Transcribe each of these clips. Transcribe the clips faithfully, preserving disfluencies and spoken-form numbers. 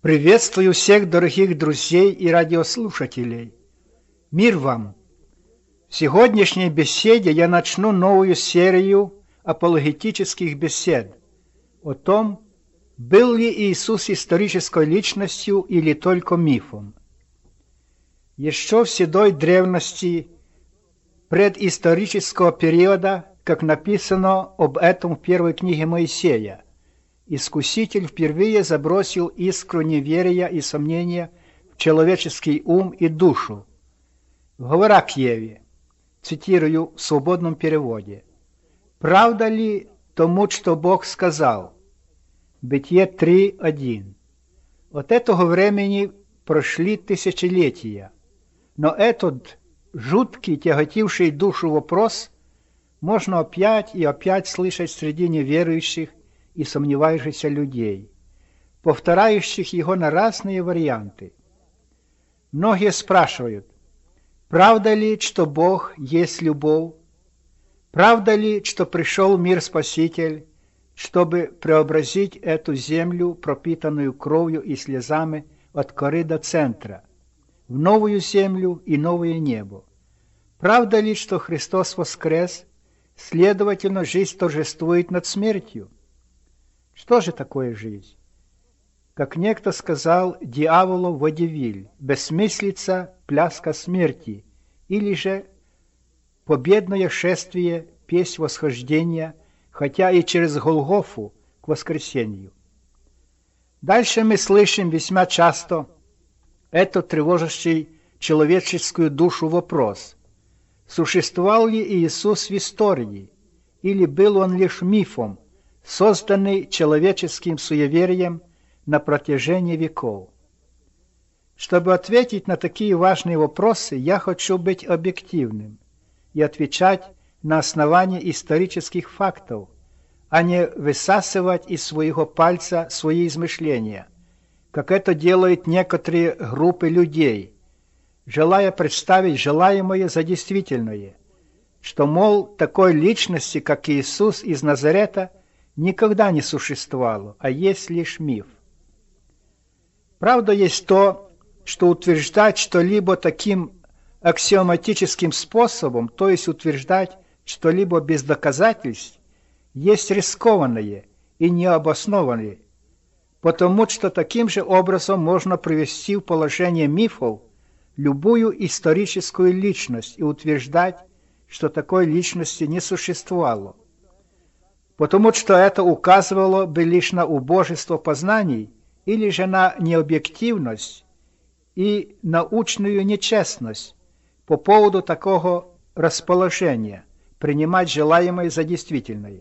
Приветствую всех дорогих друзей и радиослушателей. Мир вам! В сегодняшней беседе я начну новую серию апологетических бесед о том, был ли Иисус исторической личностью или только мифом. Еще в седой древности предисторического периода, как написано об этом в первой книге Моисея, Искуситель впервые забросил искру неверия и сомнения в человеческий ум и душу, говоря к Еве, цитирую в свободном переводе: «Правда ли тому, что Бог сказал?» Бытие три один. От этого времени прошли тысячелетия, но этот жуткий, тяготивший душу вопрос можно опять и опять слышать среди неверующих и сомневающихся людей, повторяющих его на разные варианты. Многие спрашивают: правда ли, что Бог есть любовь? Правда ли, что пришел в мир Спаситель, чтобы преобразить эту землю, пропитанную кровью и слезами от коры до центра, в новую землю и новое небо? Правда ли, что Христос воскрес, следовательно, жизнь торжествует над смертью? Что же такое жизнь? Как некто сказал дьяволу водевиль: бессмыслица, пляска смерти, или же победное шествие, песнь восхождения, хотя и через Голгофу к воскресению. Дальше мы слышим весьма часто этот тревожащий человеческую душу вопрос: существовал ли Иисус в истории, или был он лишь мифом, созданный человеческим суеверием на протяжении веков? Чтобы ответить на такие важные вопросы, я хочу быть объективным и отвечать на основании исторических фактов, а не высасывать из своего пальца свои измышления, как это делают некоторые группы людей, желая представить желаемое за действительное, что, мол, такой личности, как Иисус из Назарета, никогда не существовало, а есть лишь миф. Правда есть то, что утверждать что-либо таким аксиоматическим способом, то есть утверждать что-либо без доказательств, есть рискованное и необоснованное, потому что таким же образом можно привести в положение мифов любую историческую личность и утверждать, что такой личности не существовало, потому что это указывало бы лишь на убожество познаний или же на необъективность и научную нечестность по поводу такого расположения принимать желаемое за действительное.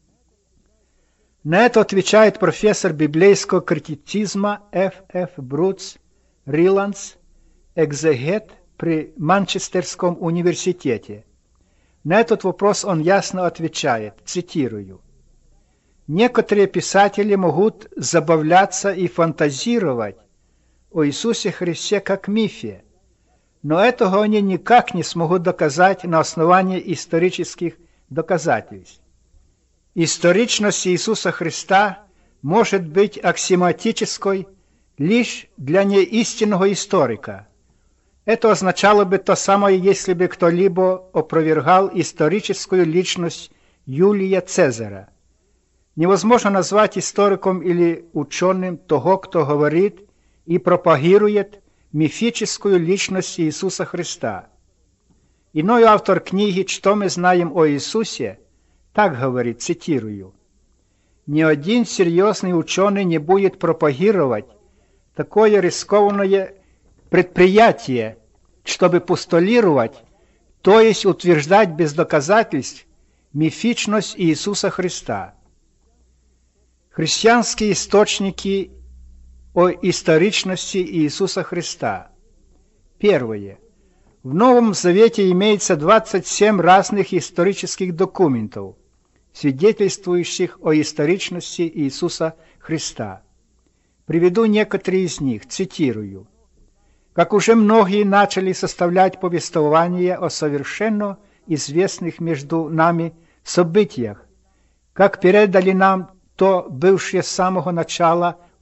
На это отвечает профессор библейского критицизма Ф Ф Брутс Риландс, экзегет при Манчестерском университете. На этот вопрос он ясно отвечает, цитирую: «Некоторые писатели могут забавляться и фантазировать о Иисусе Христе как мифе, но этого они никак не смогут доказать на основании исторических доказательств. Историчность Иисуса Христа может быть аксиоматической лишь для неистинного историка. Это означало бы то самое, если бы кто-либо опровергал историческую личность Юлия Цезаря. Невозможно назвать историком или ученым того, кто говорит и пропагирует мифическую личность Иисуса Христа. Иной автор книги «Что мы знаем о Иисусе» так говорит, цитирую: «Ни один серьезный ученый не будет пропагировать такое рискованное предприятие, чтобы постулировать, то есть утверждать без доказательств мифичность Иисуса Христа». Христианские источники о историчности Иисуса Христа. Первое. В Новом Завете имеется двадцать семь разных исторических документов, свидетельствующих о историчности Иисуса Христа. Приведу некоторые из них, цитирую: «Как уже многие начали составлять повествование о совершенно известных между нами событиях, как передали нам то бывшие с самого начала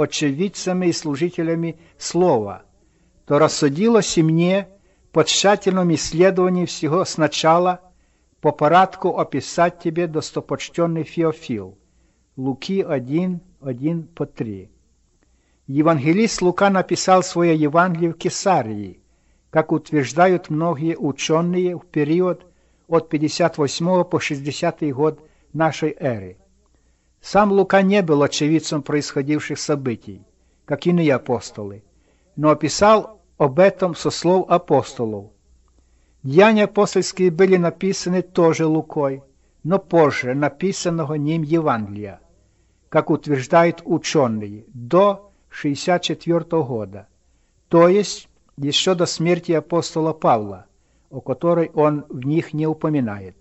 очевидцами и служителями Слова, то рассудилось и мне по тщательном исследовании всего сначала по порядку описать тебе, достопочтенный Феофил. Луки один, один по три. Евангелист Лука написал свое Евангелие в Кесарии, как утверждают многие ученые, в период от пятьдесят восьмого по шестидесятый год нашей эры. Сам Лука не был очевидцем происходивших событий, как иные апостолы, но описал об этом со слов апостолов. Деяния апостольские были написаны тоже Лукой, но позже написанного ним Евангелия, как утверждают ученые, до шестьдесят четвёртого года, то есть еще до смерти апостола Павла, о которой он в них не упоминает.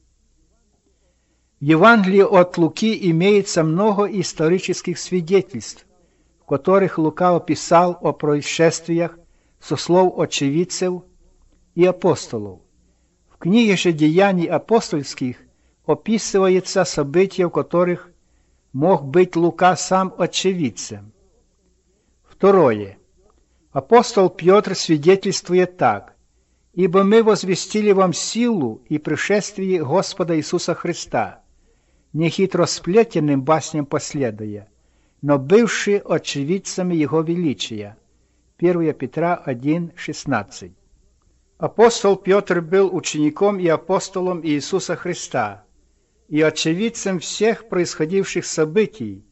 В Евангелии от Луки имеется много исторических свидетельств, в которых Лука описал о происшествиях со слов очевидцев и апостолов. В книге же «Деяний апостольских» описывается события, в которых мог быть Лука сам очевидцем. Второе. Апостол Петр свидетельствует так: «Ибо мы возвестили вам силу и пришествие Господа Иисуса Христа, не хитросплетенным басням последуя, но бывши очевидцами Его величия». первое Петра один, шестнадцать. Апостол Петр был учеником и апостолом Иисуса Христа и очевидцем всех происходивших событий,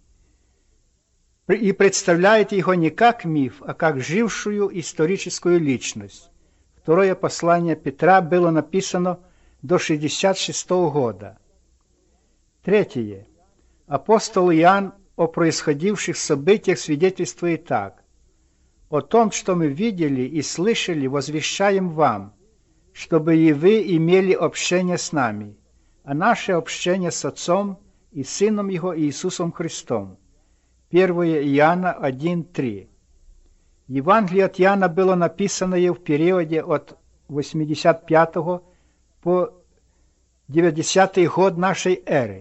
и представляет его не как миф, а как жившую историческую личность. Второе послание Петра было написано до шестьдесят шестого года. Третье. Апостол Иоанн о происходивших событиях свидетельствует так: «О том, что мы видели и слышали, возвещаем вам, чтобы и вы имели общение с нами, а наше общение с Отцом и Сыном Его Иисусом Христом». первое Иоанна один, три. Евангелие от Иоанна было написано в периоде от восемьдесят пятого по девятидесятый год нашей эры.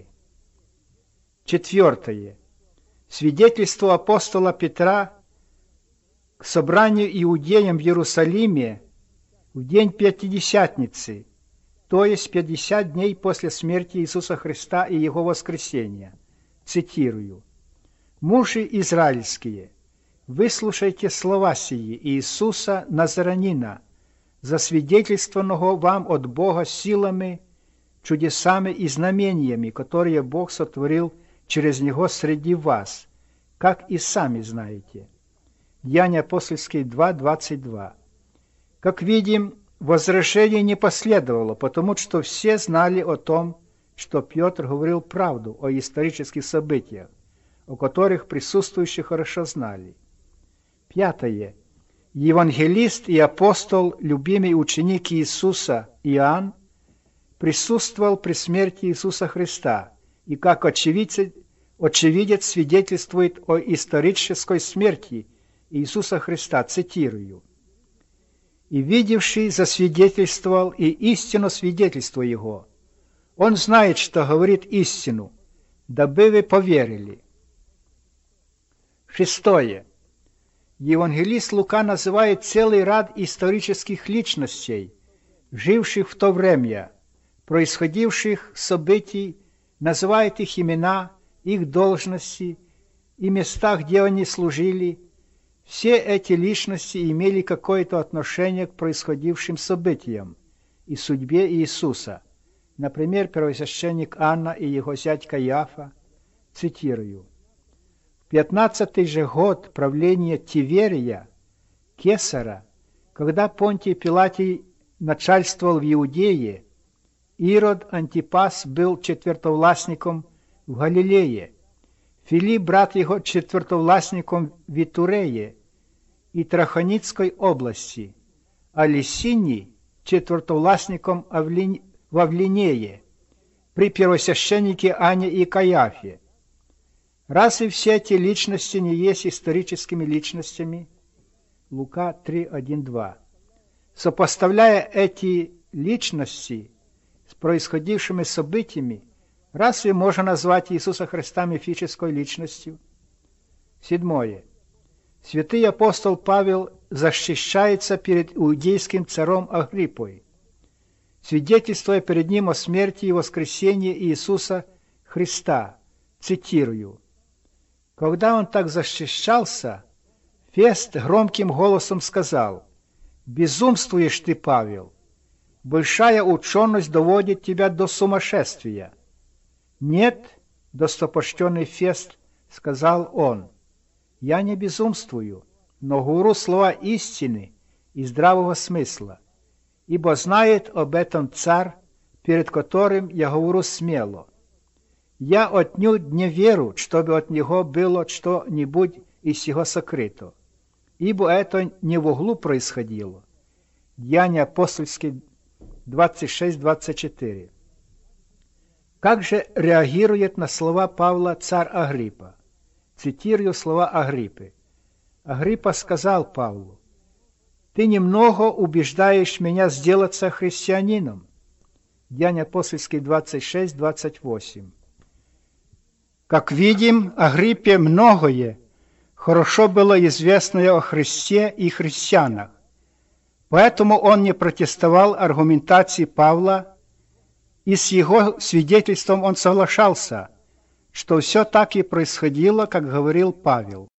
Четвертое. Свидетельство апостола Петра к собранию иудеям в Иерусалиме в день Пятидесятницы, то есть пятьдесят дней после смерти Иисуса Христа и Его воскресения. Цитирую: «Мужи израильские, выслушайте слова сии Иисуса Назаранина, засвидетельствованного вам от Бога силами, чудесами и знамениями, которые Бог сотворил через Него среди вас, как и сами знаете». Деяния апостольские два, двадцать два. Как видим, возражение не последовало, потому что все знали о том, что Петр говорил правду о исторических событиях, о которых присутствующие хорошо знали. Пятое. Евангелист и апостол, любимый ученик Иисуса Иоанн, присутствовал при смерти Иисуса Христа и как очевидец, очевидец свидетельствует о исторической смерти Иисуса Христа, цитирую: «И видевший засвидетельствовал, и истину свидетельство Его. Он знает, что говорит истину, дабы вы поверили». Шестое. Евангелист Лука называет целый ряд исторических личностей, живших в то время, происходивших событий, называет их имена, их должности и места, где они служили. Все эти личности имели какое-то отношение к происходившим событиям и судьбе Иисуса. Например, первосвященник Анна и его зять Каиафа. Цитирую: «В пятнадцатый же год правления Тиверия, Кесара, когда Понтий Пилатий начальствовал в Иудее, Ирод Антипас был четвертовластником в Галилее, Филипп, брат его, четвертовластником в Итурее и Трахоницкой области, а Лисиний четвертовластником в Авлинее, при первосвященнике Ане и Каиафе. Разве все эти личности не есть историческими личностями?» Лука три, один, два. Сопоставляя эти личности с происходившими событиями, разве можно назвать Иисуса Христа мифической личностью? Седьмое. Святый апостол Павел защищается перед иудейским царем Агриппой, свидетельствуя перед ним о смерти и воскресении Иисуса Христа. Цитирую. Когда он так защищался, Фест громким голосом сказал: «Безумствуешь ты, Павел! Большая ученость доводит тебя до сумасшествия». «Нет, достопочтенный Фест, — сказал он, — я не безумствую, но говорю слова истины и здравого смысла, ибо знает об этом царь, перед которым я говорю смело. Я отнюдь не верю, чтобы от него было что-нибудь из сего сокрыто, ибо это не в углу происходило». Деяния апостольские двадцать шесть двадцать четыре. Как же реагирует на слова Павла царь Агриппа? Цитирую слова Агриппы. Агриппа сказал Павлу: «Ты немного убеждаешь меня сделаться христианином». Деяния апостольские двадцать шесть двадцать восемь. Как видим, Агриппе многое хорошо было известно о Христе и христианах, поэтому он не протестовал аргументации Павла, и с его свидетельством он соглашался, что все так и происходило, как говорил Павел.